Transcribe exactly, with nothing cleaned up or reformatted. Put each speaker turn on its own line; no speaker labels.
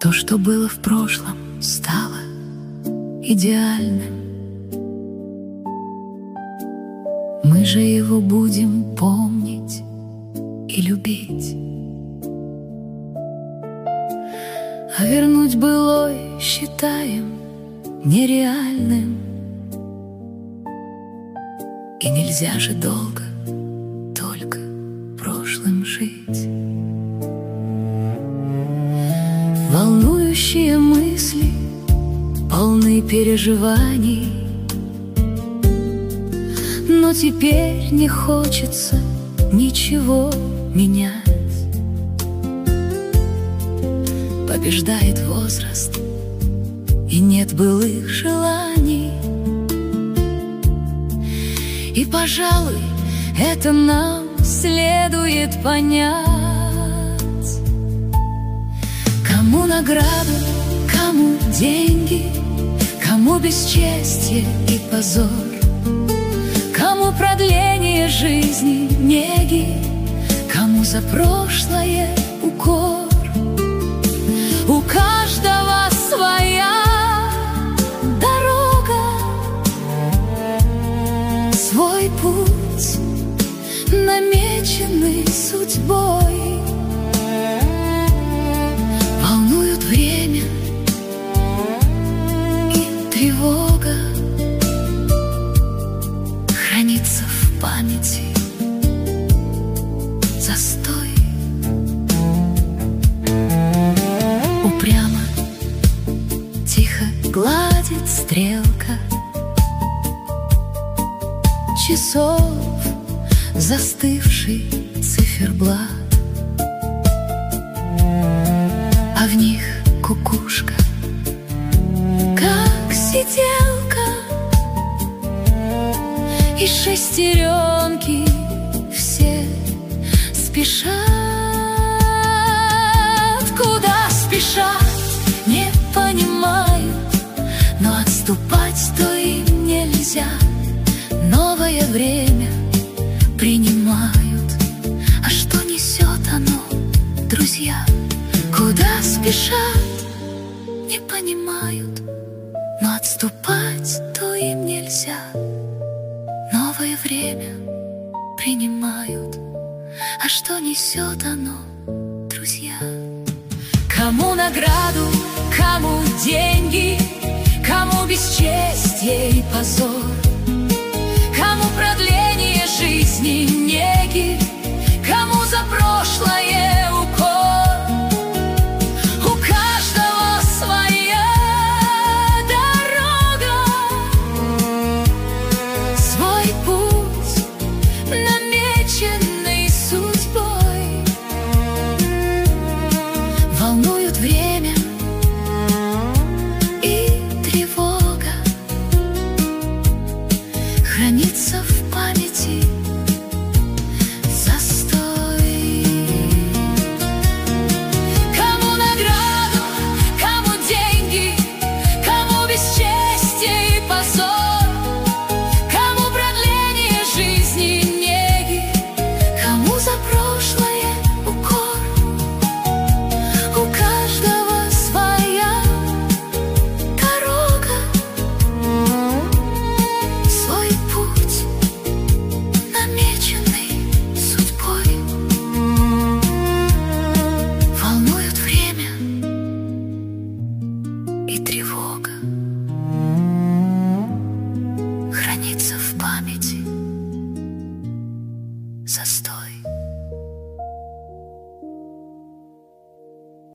То, что было в прошлом, стало идеальным. Мы же его будем помнить и любить. А вернуть былое считаем нереальным. И нельзя же долго только прошлым жить. Волнующие мысли, полны переживаний, но теперь не хочется ничего менять. Побеждает возраст, и нет былых желаний. И, пожалуй, это нам следует понять. Кому награду, кому деньги, кому бесчестье и позор, кому продление жизни, неги, кому за прошлое укор. У каждого своя дорога, свой путь, намеченный судьбой. Волнуют время и тревога, хранится в памяти застой. Упрямо, тихо гладит стрелка часов, застывший циферблат, а в них кукушка, как сиделка, и шестеренки все спешат. Куда спешат, не понимаю, но отступать-то им нельзя. Новое время принимают, а что несет оно, друзья? Куда спешат, не понимают, но отступать-то им нельзя. Новое время принимают, а что несет оно, друзья? Кому награду, кому деньги, кому бесчестье и позор, кому продление жизни, неги, кому за прошлое укор. У каждого своя дорога, свой путь, намеченный судьбой. Волнуют время